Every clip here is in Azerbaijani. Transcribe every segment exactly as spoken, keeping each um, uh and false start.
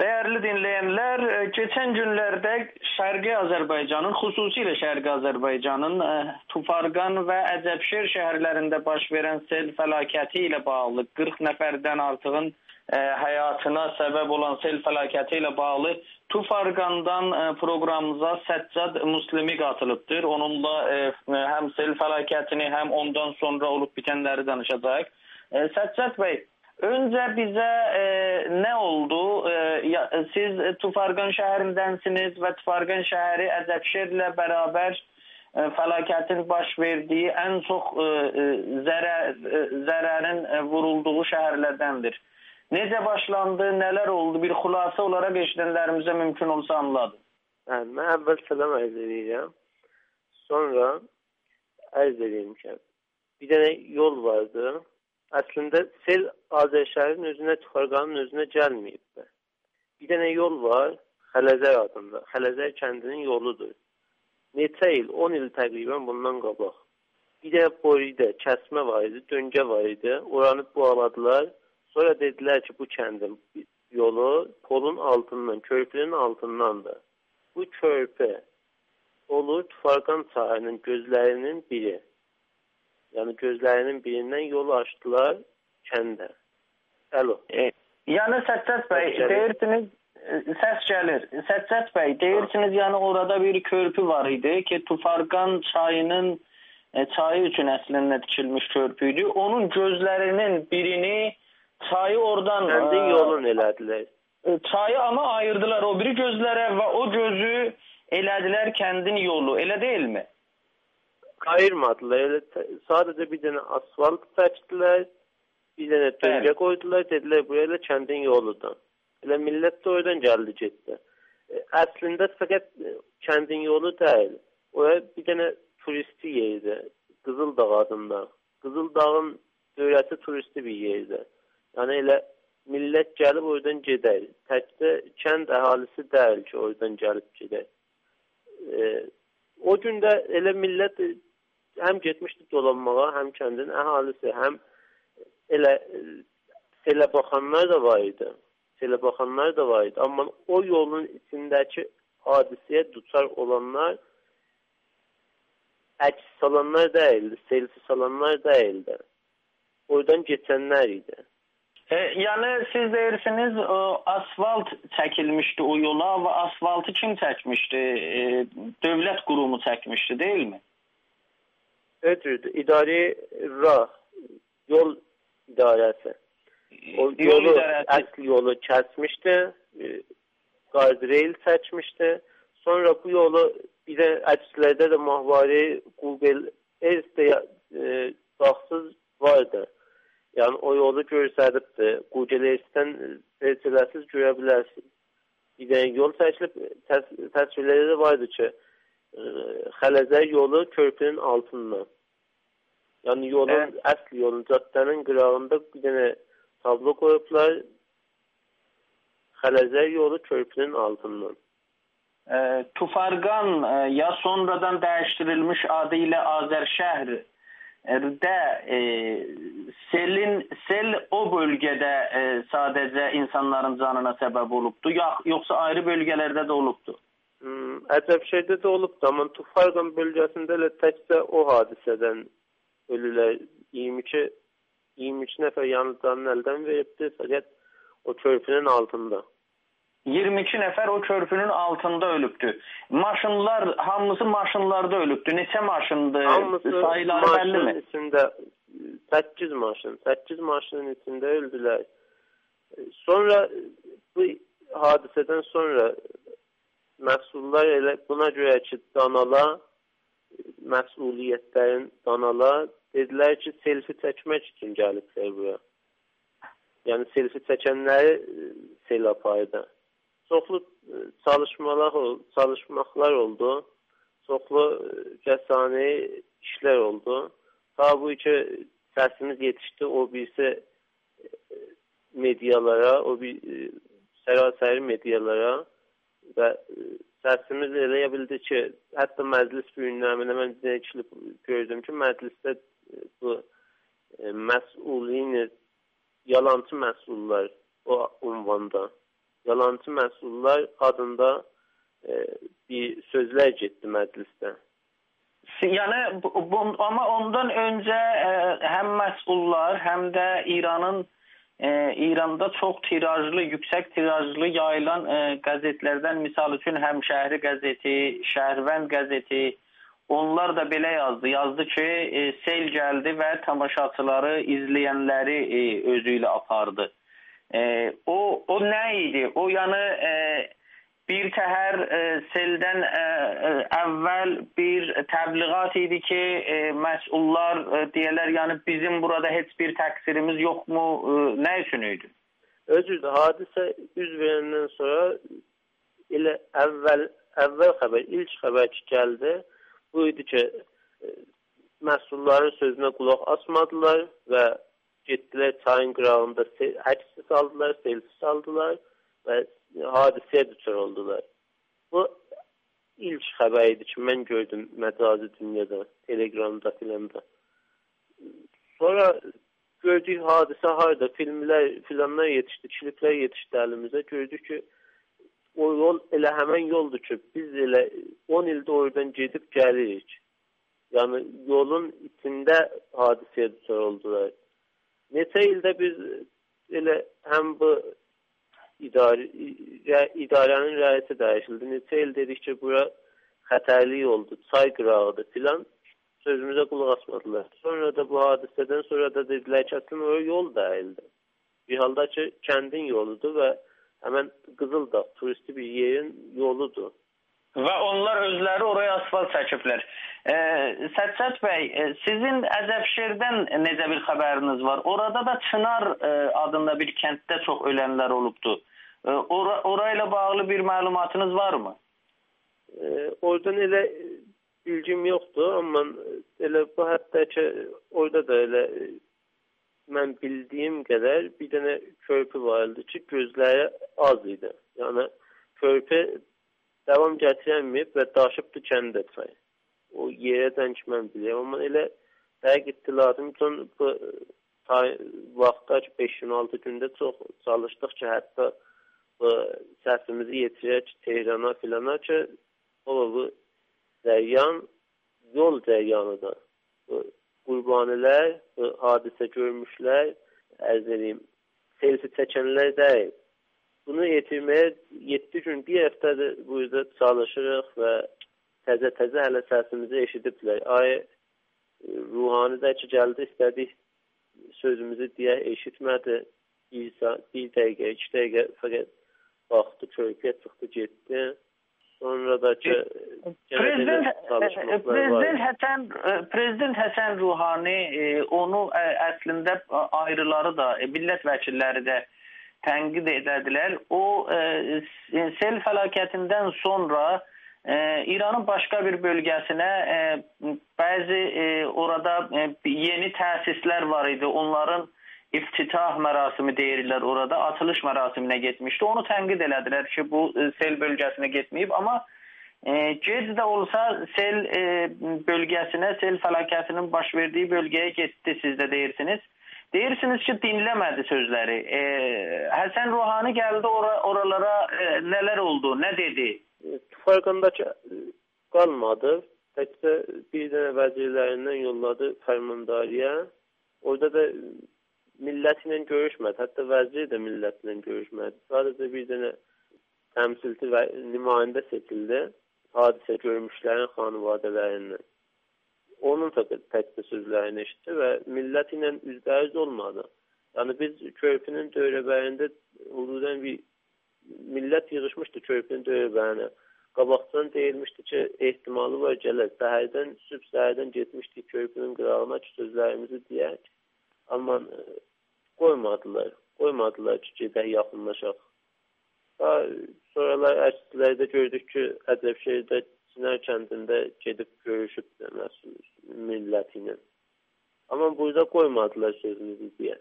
Değerli dinleyenler, geçen günlerde Şərqi Azərbaycanın, xüsusilə Şərqi Azərbaycanın Tufarqan və Əcəbşehir şəhərlərində baş verən sel fəlakəti ilə bağlı qırx nəfərdən artığın həyatına səbəb olan sel fəlakəti ilə bağlı Tufarqandan proqramımıza Səccad Muslimi qatılıbdır. Onunla həm sel fəlakətini, həm ondan sonra olub bitənləri danışacaq. Səccad bəy, öncə bizə e, nə oldu? E, ya, siz Tufarqan şəhərindənsiniz və Tufarqan şəhəri Əcəbşehirlə bərabər e, fəlakətin baş verdiyi ən çox e, zərər, e, zərərin e, vurulduğu şəhərlərdəndir. Necə başlandı, nələr oldu? Bir xülasə olaraq eşidənlərimizə mümkün olsa anladı. Hə, mən əvvəl salam ərz edirəm. Sonra ərz edirəm ki, bir dənə yol vardı. Əslində sel Azərşəhərin özünə, Tufarqanın özünə gəlməyib. Bir dənə yol var, Xələzər adında. Xələzər kəndinin yoludur. Neçə il, on il təqribən bundan qabaq. Bir dənə boyda kəsmə var idi, döngə var idi. Oranı bağladılar. Sonra dedilər ki, bu kəndin yolu polun altından, körpünün altındandır. Bu körpü olur Tufarqan çayının gözlərinin biri. Yəni gözlərinin birindən yolu açdılar kəndə. Alo. E, yəni Səccad bəy, deyirsiniz, səs gəlir. Səccad bəy, deyirsiniz, yəni orada bir körpü var idi ki, Tufarqan çayının e, çayı üçün əslində tikilmiş körpüydü. Onun gözlərinin birini çayı oradan kəndin yolun elədilər. E, çayı amma ayırdılar o biri gözlərə və o gözü elədilər kəndin yolu. Elə deyilmi? Ayırmadılar. Elə sadəcə bir dənə asfalt çəkdilər, bir dənə döngə qoydular, dedilər buraya elə kəndin yoludur. Elə millət də oradan gəldi getdi. Əslində fəqət kəndin yolu deyil. Oraya bir dənə turisti yerdir. Qızıldağ adında. Qızıldağın dövləti turisti bir yerdir. Yəni elə millət gəlib oradan gedər. Təkdə kənd əhalisi deyil ki, oradan gəlib gedər. E, o gündə elə millət həm getmişdi dolanmağa, həm kəndin əhalisi, həm elə selə baxanlar da var idi. Selə baxanlar da var idi. Amma o yolun içindəki hadisəyə duçar olanlar əks salanlar deyildi, selfi salanlar deyildi. Oradan keçənlər idi. E, yəni siz deyirsiniz o, asfalt çəkilmişdi o yola və asfaltı kim çəkmişdi? E, dövlət qurumu çəkmişdi, deyilmi? Ödürdü. İdari rah, yol idarəsi. O yol yolu, idarəsi. əsl yolu kəsmişdi, guardrail çəkmişdi. Sonra bu yolu bir də əkslərdə də mahvari Google Earth-də e, baxsız vardı. Yəni o yolu göstəribdi. Google Earth-dən versiləsiz görə bilərsiniz. Bir dənə yol çəkilib, təs təsvirləri də vardı ki, Xələzər yolu körpünün altından. Yəni yolun, evet. Əsl yolun, caddənin qırağında bir dənə tablo qoyublar. Xələzər yolu körpünün altından. E, Tufarqan e, ya sonradan dəyişdirilmiş adı ilə Azərşəhər də e, selin sel o bölgədə e, sadəcə insanların canına səbəb olubdu, yoxsa ayrı bölgələrdə də olubdu? Hmm, Əcəbşehirdə də olubdu, amma Tufarqan bölgəsində elə təkcə o hadisədən ölülər iyirmi iki, iyirmi iki nəfər yanıqlarını əldən veribdi, fəqət o körpünün altında. iyirmi iki nəfər o körpünün altında ölübdü. Maşınlar, hamısı maşınlarda ölübdü. Neçə maşındı? Hamısı sayıları bəlli mi? İçində səkkiz maşın, səkkiz maşının içində öldülər. Sonra bu hadisədən sonra məsullar elə buna görə ki, danala, məsuliyyətlərin danala, dedilər ki, selfi çəkmək üçün gəliblər buraya. Yəni, selfi çəkənləri sel apardı. Çoxlu çalışmalar, çalışmaqlar oldu, çoxlu cəsani işlər oldu. Ta bu ki, səsimiz yetişdi, o birisi medialara, o bir sərasəri medialara və səsimiz eləyə bildi ki, hətta məclis günlərinə mən kilib gördüm ki, məclisdə bu e, məsulini, yalancı məsullar o unvanda yalancı məhsullar adında e, bir sözler getdi məclisdə. Yani bu, bu, ama ondan önce e, hem məsullar hem de İran'ın e, İran'da çok tirajlı, yüksek tirajlı yayılan e, gazetlerden misal için Həmşəhri gazeti, Şəhərvənd gazeti, onlar da belə yazdı. Yazdı ki e, sel geldi ve tamaşaçıları, izleyenleri e, özüyle apardı. E, o o ne idi? O yani e, bir təhər e, seldən e, e, əvvəl bir təbliğat idi ki, e, məsullar e, deyirlər, yəni bizim burada heç bir təqsirimiz yoxmu? E, nə üçün idi? Özürdü, hadisə üz verəndən sonra elə əvvəl əvvəl xəbər, ilk xəbər ki gəldi. Bu idi ki, e, məsulların sözünə qulaq asmadılar və getdilər çayın qırağında əksi saldılar, selfi saldılar və hadisəyə düçar oldular. Bu ilk xəbər idi ki, mən gördüm məcazi dünyada, Telegramda, filanda. Sonra gördük hadisə harda, filmlər, filanlar yetişdi, kliplər yetişdi əlimizə. Gördük ki, o yol elə həmən yoldur ki, biz elə on ildə oradan gedib gəlirik. Yəni yolun içində hadisəyə düçar oldular. Neçə ildə biz elə həm bu İdarə, idarənin rəisi dəyişildi. Neçə il dedik ki, bura xətərli yoldur, çay qırağıdır filan. Sözümüzə qulaq asmadılar. Sonra da bu hadisədən sonra da dedilər ki, aslında o yol dəyildi. Bir halda ki, kəndin yoludur və həmən Qızıldağ turisti bir yerin yoludur. Və onlar özləri oraya asfalt çəkiblər. E, Səccad bəy, e, sizin Əzəbşerdən necə bir xəbəriniz var? Orada da Çınar e, adında bir kənddə çox ölənlər olubdu. E, ora, orayla bağlı bir məlumatınız var mı? E, oradan elə bilgim yoxdur, amma elə bu hətta ki, orada da elə mən bildiyim qədər bir dənə körpü var idi ki, gözləri az idi. Yəni körpü davam gətirənməyib və daşıbdı kəndə çay. O yerədən ki, mən biləyəm. Amma elə dəqiq ittiladım üçün bu vaxtda ki, beş on altı gündə çox çalışdıq ki, hətta bu səsimizi yetirək Tehrana filana ki, o bu cəryan, yol cəryanıdır. Bu qurbanilər, bu hadisə görmüşlər, ərz edeyim, selfie çəkənlər deyil. Bunu yetirməyə yeddi gün, bir həftədir burada çalışırıq və təzə-təzə hələ səsimizi eşidiblər. Ay, Ruhani də ki, gəldi, istədik sözümüzü deyə eşitmədi. Bir, bir dəqiqə, iki dəqiqə fəqət baxdı, körpüyə çıxdı, getdi. Sonra da ki, Prezident, Prezident Həsən, Prezident Həsən Ruhani onu əslində ayrıları da, millət vəkilləri də tənqid edədilər. O e, sel fəlakətindən sonra e, İranın başqa bir bölgəsinə e, bəzi e, orada e, yeni təsislər var idi. Onların iftitah mərasimi deyirlər orada. Açılış mərasiminə getmişdi. Onu tənqid elədilər ki, bu e, sel bölgəsinə getməyib. Amma e, gec də olsa sel e, bölgəsinə, sel fəlakətinin baş verdiyi bölgəyə getdi, siz də deyirsiniz. Deyirsiniz ki, dinləmədi sözləri. E, Həsən Ruhani gəldi ora, oralara, e, nələr oldu, nə dedi? Farkındakı qalmadı. Təkcə bir dənə vəzirlərindən yolladı fərmandariyə. Orada da millətlə görüşmədi. Hətta vəzir də millətlə görüşmədi. Sadəcə bir dənə təmsilçi və nümayəndə seçildi. Hadisə görmüşlərin xanvadələrindən. Onun təkcə sözlərini eşitdi və millət ilə üzbəüz olmadı. Yəni biz körpünün dövrəbərində hududən bir millət yığışmışdı körpünün dövrəbərinə. Qabaqdan deyilmişdi ki, ehtimalı var gələr. Səhərdən, sübh səhərdən getmişdik körpünün qırağına ki, sözlərimizi deyək. Amma qoymadılar. Qoymadılar ki, gedək yaxınlaşaq. Daha sonralar əkslərdə gördük ki, Ədəbşehirdə Çinər kəndində gedib görüşüb məsul milləti ilə. Amma burada qoymadılar sözümüzü deyə.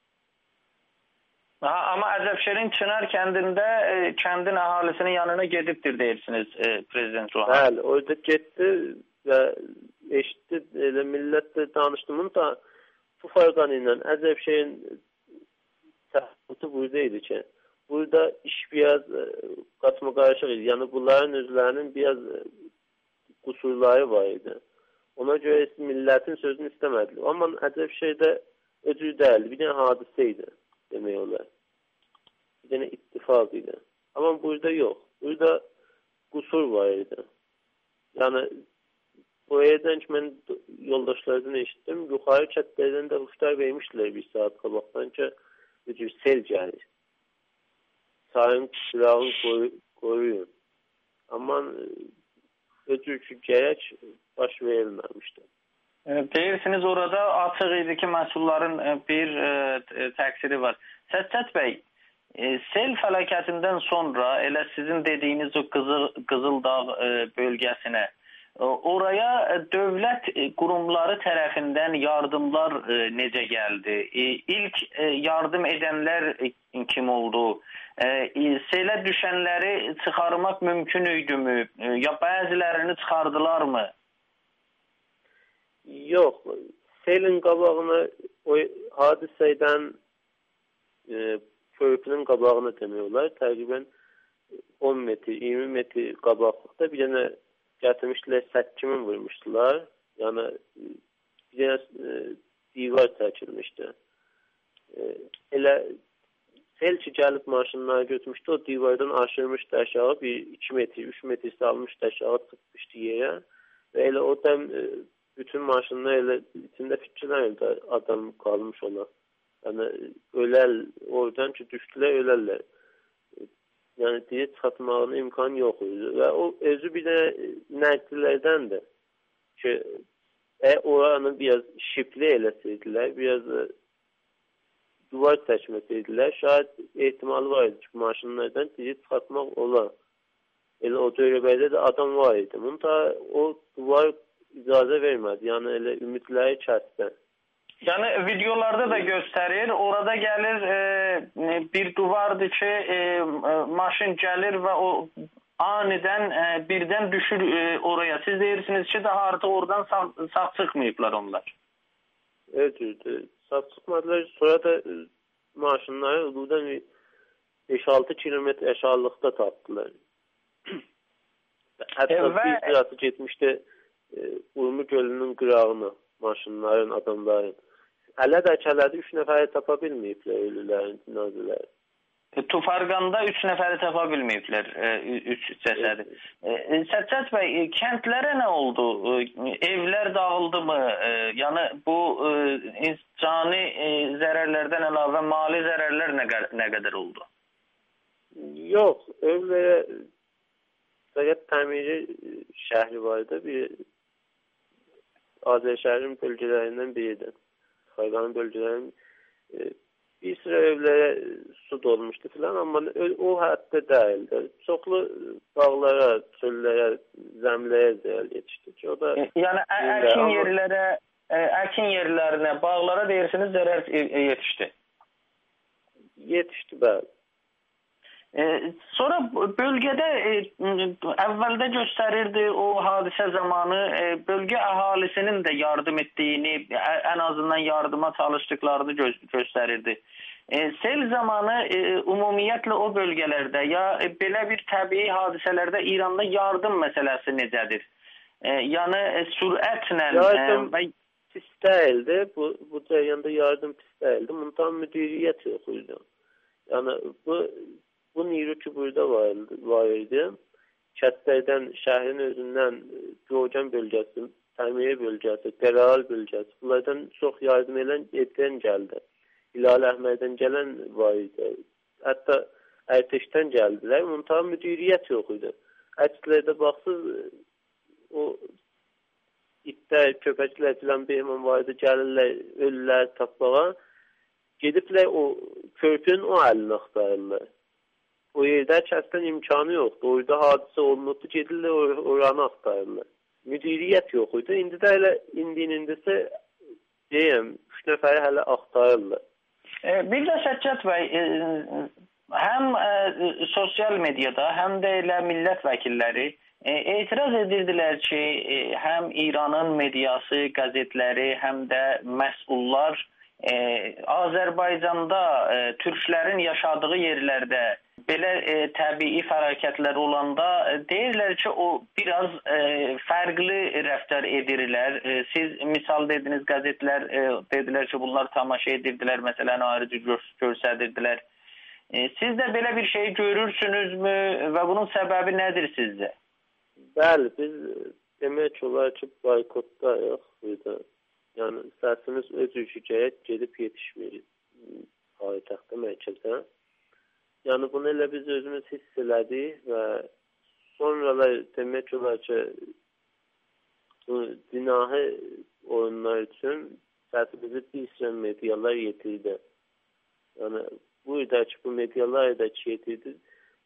Ha, amma Ədəbşehrin Çınar kəndində e, kəndin əhalisinin yanına gedibdir deyirsiniz e, Prezident Ruhani. Bəli, orada getdi və eşitdi, elə millətlə danışdığımın da bu fərqanı ilə Ədəbşehrin təxəssüsü burada idi ki, burada iş biraz katma karışık idi. Yani bunların özlerinin biraz kusurları var idi. Ona göre milletin sözünü istemediler. Ama acaba şeyde ödül değildi. Bir tane hadiseydi demeyi olar. Bir tane ittifak idi. Ama burada yok. Burada kusur var idi. Yani bu yerden ki ben yoldaşlardan eşittim. Yukarı çatlardan da uçlar vermişler bir saat kabaktan ki ödül sel gelir. Sahim silahını koru, koruyun. Ama ödül ki gerek baş verilmemişti. Deyirsiniz orada açıq idi ki, məsulların bir e, təqsiri var. Səccət bəy, e, sel fəlakətindən sonra elə sizin dediyiniz o Qızıl, Qızıldağ e, bölgəsinə e, oraya dövlət qurumları tərəfindən yardımlar e, necə gəldi? E, ilk e, yardım edənlər kim oldu? E, selə düşənləri çıxarmaq mümkün idimi? E, ya bəzilərini çıxardılar mı? Yok. Selin qabağını o hadiseden e, körpünün qabağını demiyorlar. Təqribən on metr, iyirmi metr qabaqlıqda bir tane gətirmişlər, səkkimin vurmuşdular. Yani bir tane e, divar çəkilmişdi. E, elə sel ki gəlib maşınları götürmüşdü, o divardan aşırmışdı aşağı, bir iki metr, üç metr salmışdı aşağı, tıkmışdı yere. Ve elə o dem e, bütün maşınlar elə içində fikirlər adam qalmış ona. Yəni ölər, oradan ki düşdülər, ölərlər. Yəni diye çıxartmağına imkan yox idi. Və o özü bir də nəqlilərdəndir ki, e, oranı biraz şipli eləsəydilər, biraz da duvar çəkməsəydilər, şayad ehtimalı var idi ki, maşınlardan diye çıxartmaq olar. Elə o dövrəbəydə də adam var idi. Bunun o duvar icazə vermədi. Yəni elə ümidləri kəsdi. Yəni videolarda da göstərir. Orada gəlir e, bir duvardır ki, e, maşın gəlir və o anidən e, birdən düşür e, oraya. Siz deyirsiniz ki, daha artıq oradan sağ, sağ çıxmayıblar onlar. Evet, evet. Sağ çıxmadılar. Sonra da e, maşınları buradan beş altı kilometre aşağılıqda tapdılar. Hətta e, və... bir sırası getmişdi Urmu gölünün qırağına maşınların, adamların. Hələ də kələdi üç nəfəri tapa bilməyiblər ölülərin, cinazələri. E, Tufarqanda üç nəfəri tapa bilməyiblər, e, üç cəsədi. E, Səccət bəy, e, kəndlərə nə oldu? E, evlər dağıldı mı? E, yəni bu e, cani e, zərərlərdən əlavə mali zərərlər nə, nə qədər oldu? Yox, evlərə fəqət təmiri şəhri var da, bir Azərşəhərin bölgələrindən biridir. Xayqanın bölgələrinin e, bir sıra evlərə su dolmuşdu filan, amma o həddə deyildi. Çoxlu bağlara, çöllərə, zəmlərə zərər yetişdi ki, o da e, yəni əkin yerlərə, ə, əkin yerlərinə, bağlara deyirsiniz zərər yetişdi. Yetişdi, bəli. Ee, sonra bölgədə e, əvvəldə göstərirdi o hadisə zamanı e, bölgə əhalisinin də yardım etdiyini, ən azından yardıma çalışdıklarını gö göstərirdi. E, sel zamanı e, ümumiyyətlə o bölgələrdə ya e, belə bir təbii hadisələrdə İranda yardım məsələsi necədir? E, yəni e, sürətlə yardım e, pis deyildi. Bu, bu cərəyanda yardım pis deyildi. Bundan müdiriyyət yox idi. Yəni bu Bu niro ki burada vardı, var idi. Kəndlərdən, şəhrin özündən Coğcan bölgəsi, Təmiyyə bölgəsi, Qərəal bölgəsi, bunlardan çox yardım edən, edən gəldi. Hilal Əhməddən gələn var idi. Hətta Ərtəşdən gəldilər. Muntaha müdiriyyət yox idi. Əkslərdə baxsız, o itlər, köpəklər filan bir imam vardı, gəlirlər, ölülər tapmağa. Gediblər o körpünün o əlini axtarırlar. O yerdə kəsdən imkanı yoxdur. Orada hadisə olunubdu, gedirlər or oranı axtarırlar. Müdiriyyət yox idi. İndi də elə indinindəsə deyəm, üç nəfəri hələ axtarırlar. E, bir də Səccət bəy, e, həm e, sosial mediada, həm də elə millət vəkilləri e, etiraz edirdilər ki, e, həm İranın mediası, qəzetləri, həm də məsullar e, Azərbaycanda e, türklərin yaşadığı yerlərdə belə e, təbii fəlakətlər olanda e, deyirlər ki, o biraz e, fərqli rəftar edirlər. E, siz misal dediniz, qəzetlər e, dedilər ki, bunlar tamaşa edirdilər, məsələn, ayrıcı göstərirdilər. E, siz də belə bir şey görürsünüzmü və bunun səbəbi nədir sizcə? Bəli, biz demək olar ki, boykotdayıq burada. Yəni, səsimiz öz ülkəyə gedib yetişmir paytaxtda, mərkəzə. Yəni, bunu elə biz özümüz hiss elədik və sonralar demək olar ki, bu dinahi oyunlar üçün səsimizi bir sıra medialar yetirdi. Yəni, buradakı bu medialar da ki, yetirdi.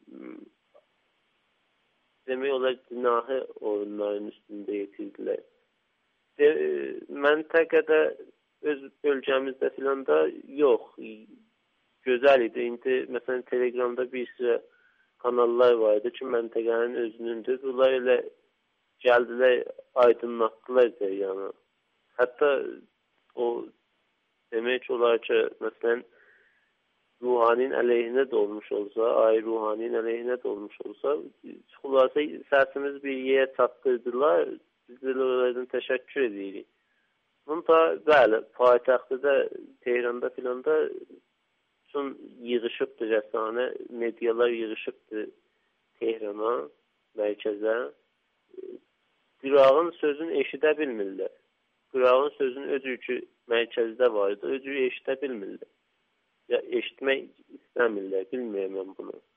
Demək olar dinahi oyunların üstündə yetirdilər. De, məntəqədə öz bölgəmizdə filan da yox. Gözəl idi. İndi məsələn Telegramda bir sıra kanallar var idi ki, məntəqənin özünündür. Bunlar elə gəldilər, aydınlatdılar yəni. Hətta o demək olar ki, məsələn Ruhaninin əleyhinə də olmuş olsa, ay Ruhaninin əleyhinə də olmuş olsa, xülasə səsimiz bir yerə çatdırdılar. Biz də onlardan təşəkkür edirik. Bunu da, bəli, paytaxtda, Tehranda filan da üçün yığışıbdır rəsanə, medialar yığışıbdır Tehrana, mərkəzə. Qırağın sözünü eşidə bilmirlər. Qırağın sözünün öz yükü mərkəzdə var idi, öz yükü eşidə bilmirlər. Ya eşitmək istəmirlər, bilmirəm mən bunu.